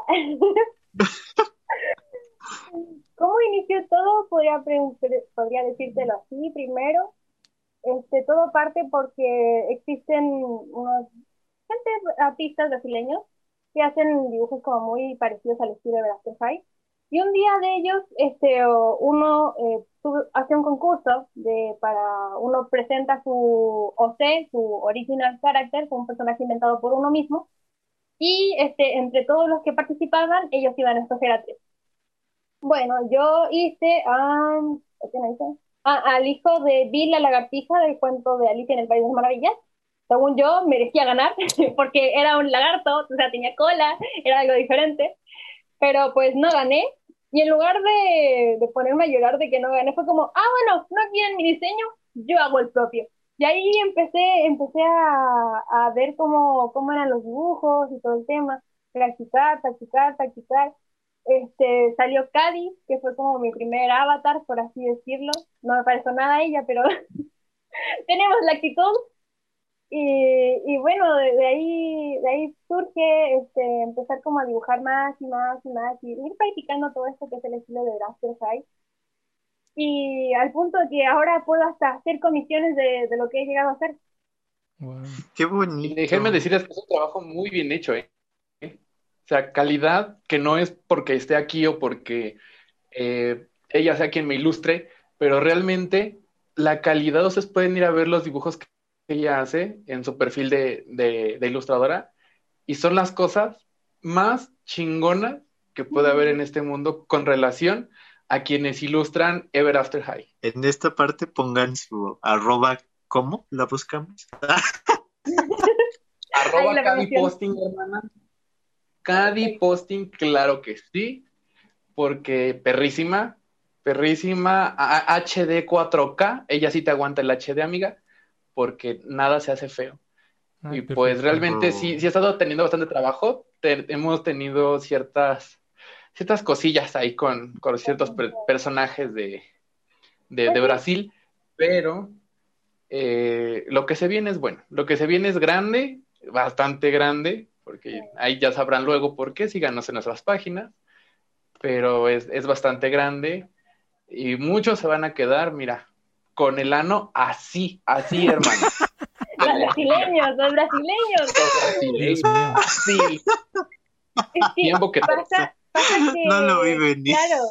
¿cómo inició todo? Podría, pre- podría decírtelo así primero. Este, todo parte porque existen unos gente, artistas brasileños que hacen dibujos como muy parecidos al estilo de Velázquez. Y un día de ellos, este, o- uno eh, tuvo- hace un concurso de, para, uno presenta su O C, su original character, un personaje inventado por uno mismo, y este, entre todos los que participaban, ellos iban a escoger a tres. Bueno, yo hice a, ¿a quién hice? Ah, al hijo de Bill la lagartija del cuento de Alicia en el País de las Maravillas. Según yo, merecía ganar porque era un lagarto, o sea, tenía cola, era algo diferente, pero pues no gané. Y en lugar de, de ponerme a llorar de que no gané, fue como, ah, bueno, no quieren mi diseño, yo hago el propio. Y ahí empecé, empecé a, a ver cómo, cómo eran los dibujos y todo el tema, practicar, practicar, practicar. Este, salió Cady, que fue como mi primer avatar, por así decirlo. No me pareció nada a ella, pero tenemos la actitud. Y, y bueno, de, de ahí, de ahí surge este, empezar como a dibujar más y más y más y ir practicando todo esto que es el estilo de Drafter High. Y al punto de que ahora puedo hasta hacer comisiones de, de lo que he llegado a hacer. Wow. Qué Y bonito. déjenme decirles que es un trabajo muy bien hecho, ¿eh? O sea, calidad que no es porque esté aquí o porque eh, ella sea quien me ilustre, pero realmente la calidad, ustedes pueden ir a ver los dibujos que ella hace en su perfil de, de, de ilustradora y son las cosas más chingonas que puede haber en este mundo con relación a quienes ilustran Ever After High. En esta parte pongan su arroba, ¿cómo la buscamos? Arroba Ahí la Cady promoción. Posting, hermana. Cady Posting, claro que sí, porque perrísima, perrísima, a- H D cuatro K, ella sí te aguanta el H D, amiga, porque nada se hace feo. Ay, Y pues perfecto. realmente Oh. sí, sí ha estado teniendo bastante trabajo. Te- hemos tenido ciertas, ciertas cosillas ahí con, con ciertos per- personajes de, de, Pues de sí, Brasil, pero eh, lo que se viene es bueno. Lo que se viene es grande, bastante grande, porque ahí ya sabrán luego por qué, síganos en nuestras páginas, pero es, es bastante grande y muchos se van a quedar, mira, con el ano así, así, hermano. los brasileños, los brasileños. Los Dios brasileños, mío. así, Es que bien boquetones. pasa, pasa No lo vi que, venir. claro,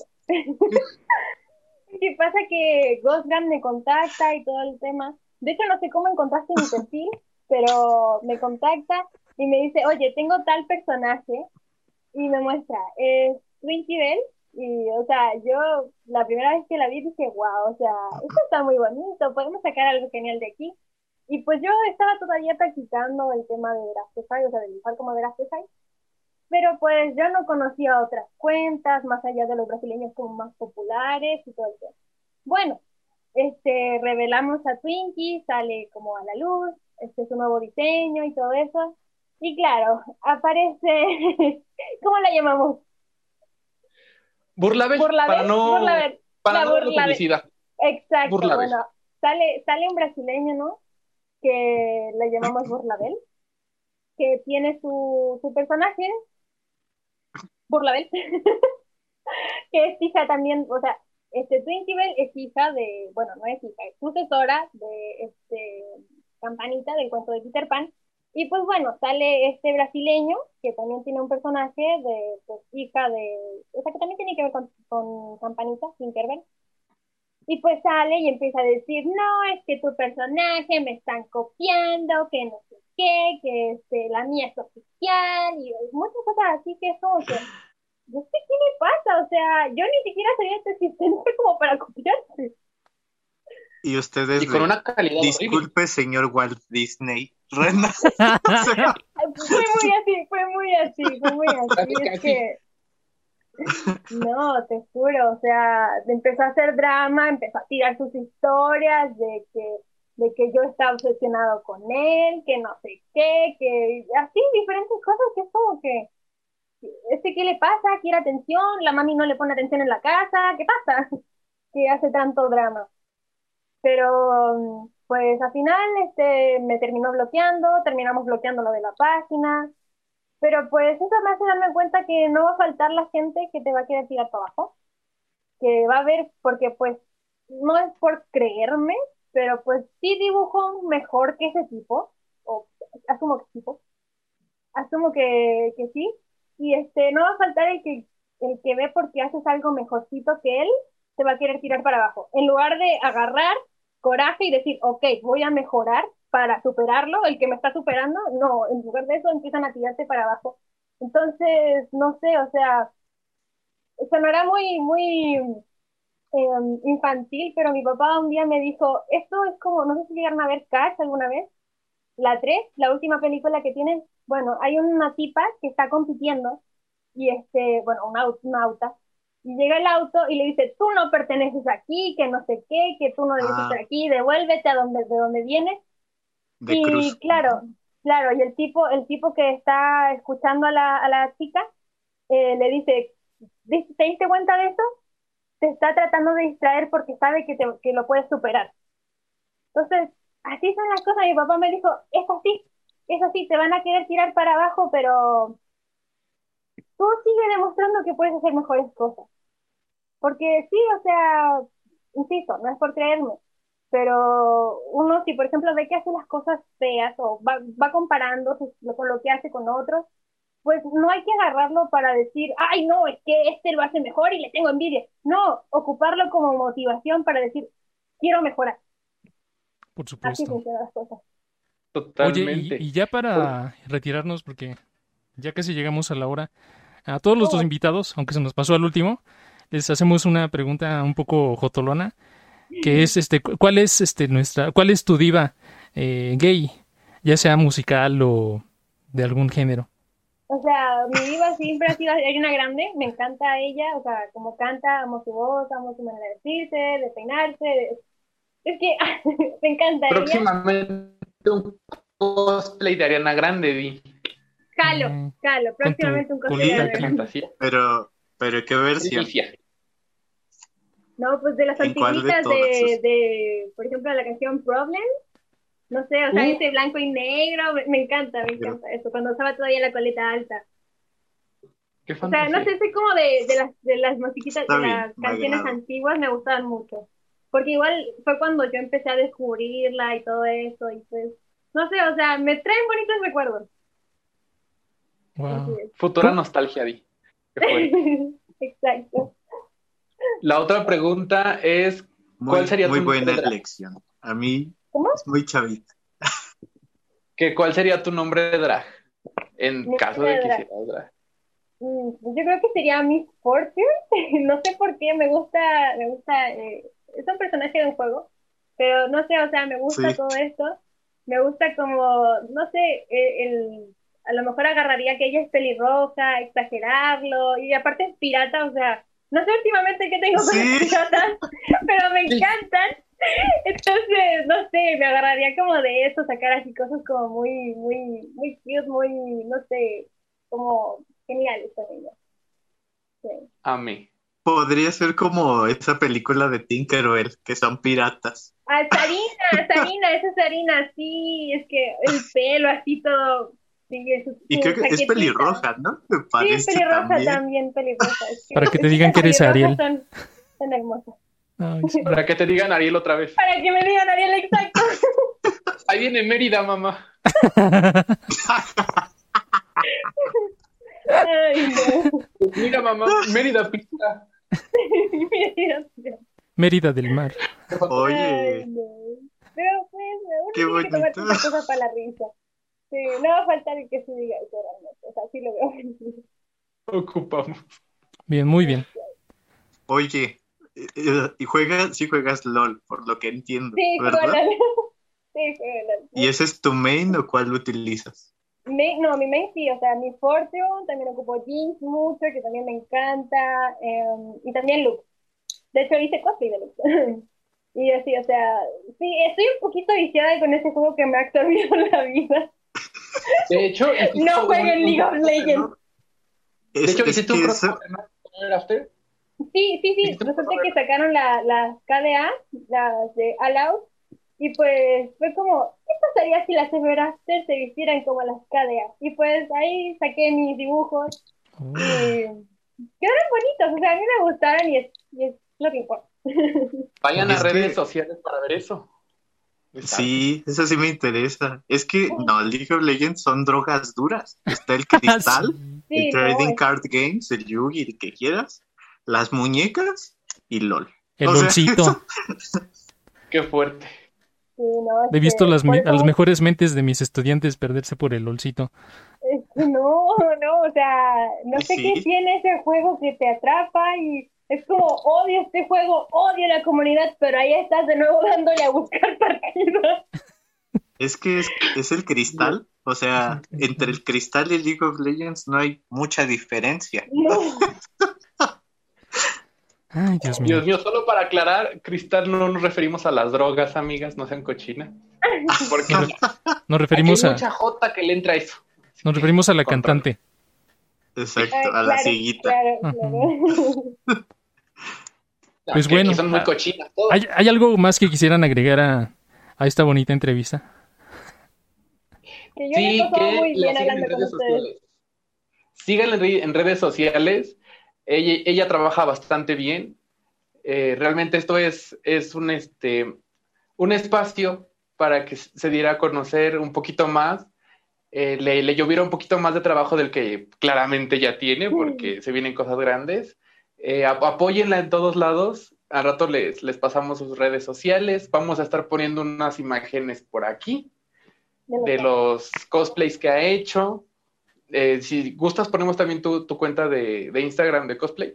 es que pasa que Ghostgram me contacta y todo el tema. De hecho, no sé cómo encontraste mi perfil, pero me contacta y me dice, oye, tengo tal personaje y me muestra, es Twinkie Bell. Y, o sea, yo la primera vez que la vi dije, wow, o sea, esto está muy bonito, podemos sacar algo genial de aquí. Y pues yo estaba todavía practicando el tema de Graftify, o sea, de dibujar como Graftify, pero pues yo no conocía otras cuentas, más allá de los brasileños como más populares y todo el tema. Bueno, este, revelamos a Twinkie, sale como a la luz, este es un nuevo diseño y todo eso. Y claro, aparece, ¿cómo la llamamos? Burlabel, Burlabel, para no, Burlabel, para la no darle Burlabel. publicidad. Exacto, Burlabel. bueno, sale, sale un brasileño, ¿no? Que le llamamos Burlabel, que tiene su, su personaje, Burlabel, que es hija también, o sea, este Twinkie Bell es hija de, bueno, no es hija, es sucesora de este Campanita del cuento de Peter Pan. Y pues bueno, sale este brasileño que también tiene un personaje de pues, hija de, o sea, que también tiene que ver con, con Campanita, Tinkerbell. Y pues sale y empieza a decir, no, es que tu personaje me están copiando, que no sé qué, que este, la mía es oficial, y muchas cosas así que es como que, no sé qué me pasa, o sea, yo ni siquiera sabía este sistema como para copiarse. Y ustedes Y con de, una calidad horrible. disculpe, señor Walt Disney. Rena. O sea, Fue muy así, fue muy así, fue muy así, Casi, es casi. que, no, te juro, o sea, empezó a hacer drama, empezó a tirar sus historias de que, de que yo estaba obsesionado con él, que no sé qué, que así diferentes cosas que es como que, este, ¿qué le pasa? ¿Quiere atención? La mami no le pone atención en la casa, ¿qué pasa? Que hace tanto drama. Pero, pues al final este, me terminó bloqueando, terminamos bloqueando lo de la página, pero pues eso me hace darme cuenta que no va a faltar la gente que te va a querer tirar para abajo, que va a haber, porque pues no es por creerme, pero pues sí dibujo mejor que ese tipo, o asumo que tipo, asumo que, que sí, y este, no va a faltar el que, el que ve porque haces algo mejorcito que él, te va a querer tirar para abajo, en lugar de agarrar coraje y decir, ok, voy a mejorar para superarlo, el que me está superando, no, en lugar de eso empiezan a tirarte para abajo. Entonces, no sé, o sea, sonará muy, muy eh, infantil, pero mi papá un día me dijo, esto es como, no sé si llegaron a ver Cars alguna vez, la tres, la última película que tienen, bueno, hay una tipa que está compitiendo y este, bueno, una, au- una auta, y llega el auto y le dice, tú no perteneces aquí, que no sé qué, que tú no debes estar Ah, aquí, devuélvete a donde, de donde vienes. de Y Cruz. claro, claro, y el tipo, el tipo que está escuchando a la, a la chica, eh, le dice, "¿Dis- ¿te diste cuenta de eso? Te está tratando de distraer porque sabe que, te, que lo puedes superar. Entonces, así son las cosas. Mi papá me dijo, es así, es así, te van a querer tirar para abajo, pero tú sigue demostrando que puedes hacer mejores cosas. Porque sí, o sea, insisto, no es por creerme, pero uno si por ejemplo ve que hace las cosas feas o va, va comparando sus- con lo que hace con otros, pues no hay que agarrarlo para decir, ay, no, es que este lo hace mejor y le tengo envidia. No, ocuparlo como motivación para decir, quiero mejorar. Por Así supuesto. funcionan las cosas. Oye, y, y Totalmente. ya para retirarnos, porque ya casi llegamos a la hora, a todos los dos Oh, invitados, aunque se nos pasó al último, les hacemos una pregunta un poco jotolona, que es este, cu- ¿cuál es este nuestra, cuál es tu diva eh, gay, ya sea musical o de algún género? o sea, mi diva siempre ha sido Ariana Grande, me encanta ella, o sea, como canta, amo su voz, amo su manera de vestirse, de peinarse, de- es que me encanta ella. Próximamente un cosplay de Ariana Grande, vi. Calo, Mm, calo, con tu próximamente un cosplay de colita ¿Sí? Ariana aquí. Grande. Fantasía. Pero, pero ¿qué versión? Primicia. No, pues de las ¿En cuál de antiguitas todas? de, de, por ejemplo, la canción Problem, no sé, o sea, Uh, ese blanco y negro, me, me encanta, me Pero, encanta eso, cuando estaba todavía la coleta alta. qué O sea, no fantasía. sé, soy como de, de las, de las musiquitas, de está bien, las me canciones agrado. antiguas me gustaban mucho. Porque igual fue cuando yo empecé a descubrirla y todo eso, y pues, no sé, o sea, me traen bonitos recuerdos. Así Wow. es. Futura ¿Cómo? nostalgia, di. Qué fuerte. Exacto. La otra pregunta es, ¿cuál Muy, sería muy tu buena nombre drag? elección. A mí ¿Cómo? es muy chavita. ¿Qué, ¿Cuál sería tu nombre drag? En Mi caso de que piedra. hicieras drag. Mm, pues yo creo que sería Miss Fortune. No sé por qué, me gusta, me gusta, eh, es un personaje de un juego, pero no sé, o sea, me gusta Sí, todo esto. Me gusta como, no sé, eh, el, a lo mejor agarraría que ella es pelirroja, exagerarlo, y aparte es pirata, o sea, no sé últimamente qué tengo con los sí. piratas, pero me Sí, encantan. Entonces, no sé, me agarraría como de eso, sacar así cosas como muy, muy, muy cute, muy, no sé, como geniales con ella. Sí. amé. Podría ser como esa película de Tinkerbell, que son piratas. Ah, Sarina, Sarina, esa es Sarina, sí, es que el pelo así todo, sí, su, Y su creo que es chaquetita. pelirroja, ¿no? Me Sí, es parece pelirroja también. también, pelirroja. Es que Para que te las digan chicas que eres pelirrojas Ariel. son, son hermosas. Ay, sí. Para que te digan Ariel otra vez. Para que me digan Ariel exacto. Ahí viene Mérida, mamá. Ay, no. Pues mira, mamá, Mérida pizza. Mérida del Mar. Ay, Oye, no. Pero pues, uno qué tiene que tomarse bonito. esas cosas para la risa. Sí, no va a faltar el que se diga eso realmente. O sea, sí lo veo. Ocupamos. Bien, muy bien. Oye, eh, eh, y juegas, sí juegas LOL, por lo que entiendo, Sí, juego ¿verdad? LOL. Sí, juego LOL. ¿Y Mucho. ese es tu main o cuál utilizas? Me- no, mi main sí, o sea, mi Fortune, también ocupo Jinx mucho, que también me encanta, eh, y también Lux. De hecho, hice cosplay de Lux. Y así, o sea, sí, estoy un poquito viciada con ese juego que me ha absorbido la vida. De hecho, hiciste No un, jueguen un League of crossover, Legends. ¿no? De Es, hecho, es hiciste un que eso, crossover, ¿no? ¿Power After? Sí, sí, sí, Hiciste un resulta que crossover. sacaron la, las K D A, las de All Out, Y pues fue como, ¿qué pasaría si las Everafter se vistieran como las K D A? Y pues ahí saqué mis dibujos Oh. y quedaron bonitos, o sea, a mí me gustaron y es, y es lo que importa. Vayan Es a redes que- sociales para ver eso. Sí, eso sí me interesa. Es que no, League of Legends son drogas duras. Está el cristal, Sí. el Sí, trading no, card games, el Yugi, el que quieras, las muñecas y LOL. El O sea, LOLcito. eso- Qué fuerte. sí, no, He visto este, las, por mi- eso- a las mejores mentes de mis estudiantes perderse por el LOLcito. Es que no, no, o sea, no sé Sí. qué tiene ese juego que te atrapa y es como odio este juego, odio la comunidad, pero ahí estás de nuevo dándole a buscar partidas. Es que es, es el cristal. O sea, Es el cristal. entre el cristal y el League of Legends no hay mucha diferencia. No, Ay, Dios mío. Dios mío, solo para aclarar, Cristal no nos referimos a las drogas, amigas, no sean cochinas. Porque Nos, aquí nos referimos hay a, mucha jota que le entra a eso. Así nos que referimos a la control. cantante. Exacto, ah, a la claro, cieguita. claro, Ajá. claro. No, Pues que bueno, aquí son muy ah, cochinas todas. ¿Hay, hay algo más que quisieran agregar a, a esta bonita entrevista? Que yo Sí, me he pasado que muy la bien sigan hablando en con redes ustedes. sociales. Síganla en, re- en redes sociales. Ella, ella trabaja bastante bien. Eh, realmente esto es, es un, este, un espacio para que se diera a conocer un poquito más. Eh, le, le lloviera un poquito más de trabajo del que claramente ya tiene, porque se vienen cosas grandes. Eh, ap- apóyenla en todos lados. Al rato les, les pasamos sus redes sociales. Vamos a estar poniendo unas imágenes por aquí de los cosplays que ha hecho. Eh, si gustas, ponemos también tu, tu cuenta de, de Instagram de cosplay.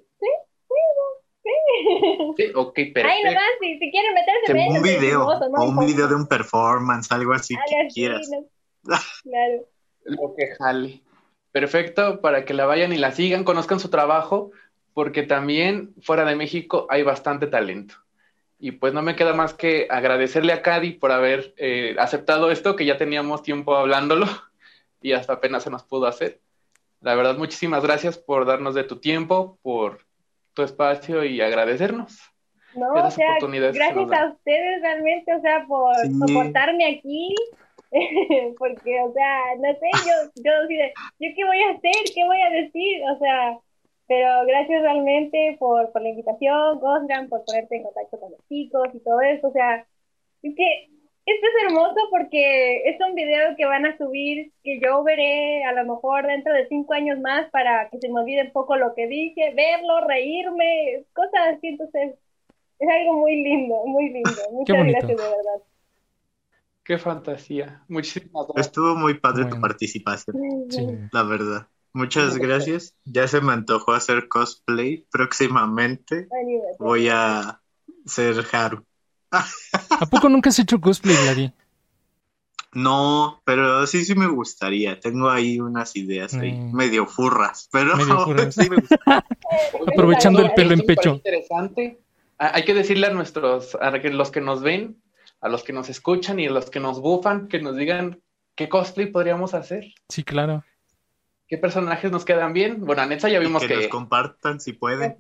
Sí, ok, Ay, perfecto. nomás, si, si quieren meterse, Se- Un métanse, video, chismosos, no o un importa. video de un performance, algo así Algo que así, quieras. no- claro. Lo que jale. Perfecto, para que la vayan y la sigan, conozcan su trabajo, porque también fuera de México hay bastante talento. Y pues no me queda más que agradecerle a Cady por haber eh, aceptado esto, que ya teníamos tiempo hablándolo y hasta apenas se nos pudo hacer. La verdad, muchísimas gracias por darnos de tu tiempo, por tu espacio y agradecernos No, o esas sea, oportunidades que se gracias nos dan. a ustedes realmente, o sea, por Sí. soportarme aquí, porque, o sea, no sé, yo, yo, así de, ¿yo qué voy a hacer? ¿Qué voy a decir? O sea, pero gracias realmente por, por la invitación, Gosram, por ponerte en contacto con los chicos y todo eso, o sea, es que esto es hermoso porque es un video que van a subir, que yo veré a lo mejor dentro de cinco años más para que se me olvide un poco lo que dije, verlo, reírme, cosas así, entonces es algo muy lindo, muy lindo. Muchas bonito. gracias, de verdad. Qué fantasía. Muchísimas gracias. Estuvo muy padre tu Bueno. participación, Sí. la verdad. Muchas gracias. Ya se me antojó hacer cosplay. Próximamente Anímate. voy a ser Haru. ¿A poco nunca has hecho cosplay, Gladys? No, pero sí, sí me gustaría. Tengo ahí unas ideas ahí, Mm. medio furras, pero Medio furras. sí me gusta. Aprovechando el Esto- pelo en esto me parece pecho. interesante. Ah, Hay que decirle a nuestros, a que- los que nos ven, a los que nos escuchan y a los que nos bufan, que nos digan qué cosplay podríamos hacer, Sí, claro. qué personajes nos quedan bien. Bueno, a Netza ya Y vimos que que, nos compartan si pueden.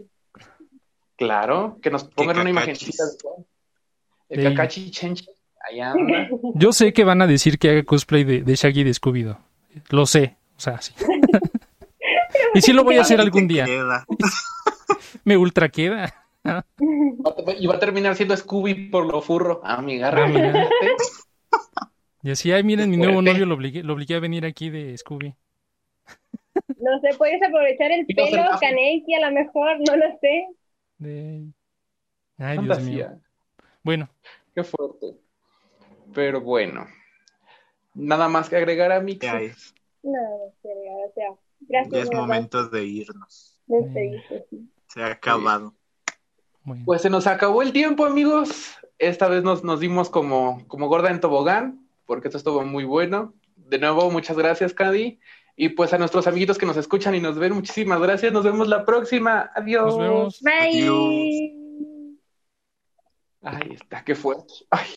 claro, que nos pongan una Kakachis. imagencita. El Sí. Kakashi Chenchi, ahí anda. Yo sé que van a decir que haga cosplay de, de Shaggy de Scooby-Doo. Lo sé. O sea, sí. Y sí lo voy a hacer Así algún que día. queda. Me ultra queda. Va a- Y va a terminar siendo Scooby por lo furro. Amiga, Ah, mira. realmente. Y así, ay, miren, mi nuevo Fuerte. novio lo obligué, lo obligué a venir aquí de Scooby. No sé, puedes aprovechar el Y no se pelo, enoja. Kaneki a lo mejor, no lo sé. De... Ay, Dios mío. Fantasía. Bueno, Qué fuerte. Pero bueno. Nada más que agregar a Mix. Ya es, No, no sé, o sea, ya gracias, es de verdad. momento de irnos. Despedirse, sí. Se ha acabado. bueno. Pues se nos acabó el tiempo, amigos. Esta vez nos, nos dimos como, como gorda en tobogán, porque esto estuvo muy bueno. De nuevo, muchas gracias, Cady. Y pues a nuestros amiguitos que nos escuchan y nos ven, muchísimas gracias. Nos vemos la próxima. Adiós. Nos vemos. Bye. Adiós. Ahí está, qué fuerte. Ay.